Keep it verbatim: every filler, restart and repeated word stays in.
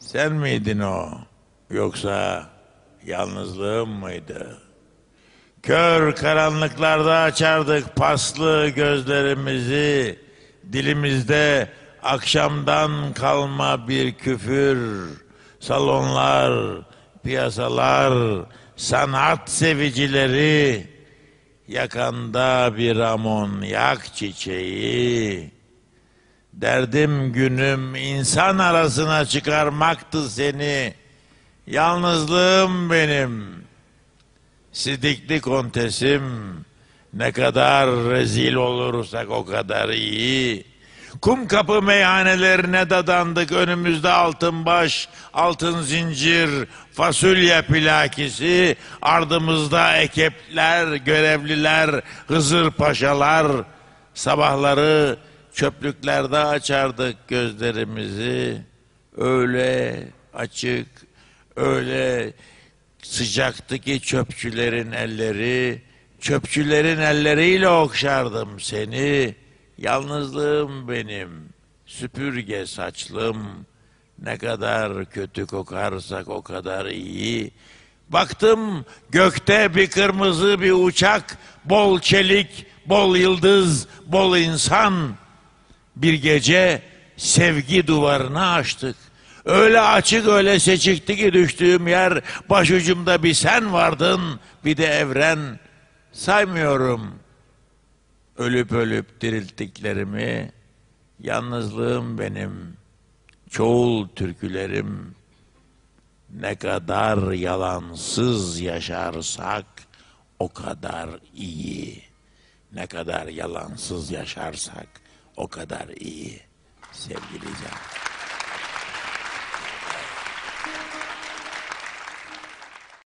Sen miydin o? Yoksa yalnızlığım mıydı? Kör karanlıklarda açardık paslı gözlerimizi. Dilimizde akşamdan kalma bir küfür. Salonlar, piyasalar, sanat sevicileri. Yakanda bir amonyak çiçeği. Derdim günüm insan arasına çıkarmaktı seni. Yalnızlığım benim. Sidikli kontesim. Ne kadar rezil olursak o kadar iyi. Kumkapı meyhanelerine dadandık, önümüzde altın baş, altın zincir, fasulye plakisi, ardımızda ekepler, görevliler, Hızır paşalar. Sabahları çöplüklerde açardık gözlerimizi. Öyle açık, öyle sıcaktı ki çöpçülerin elleri, çöpçülerin elleriyle okşardım seni. Yalnızlığım benim, süpürge saçlım, ne kadar kötü kokarsak o kadar iyi. Baktım gökte bir kırmızı bir uçak, bol çelik, bol yıldız, bol insan. Bir gece sevgi duvarını açtık. Öyle açık öyle seçikti ki düştüğüm yer, başucumda bir sen vardın, bir de evren. Saymıyorum ölüp ölüp dirilttiklerimi, yalnızlığım benim, çoğul türkülerim. Ne kadar yalansız yaşarsak o kadar iyi. Ne kadar yalansız yaşarsak o kadar iyi sevgili Can.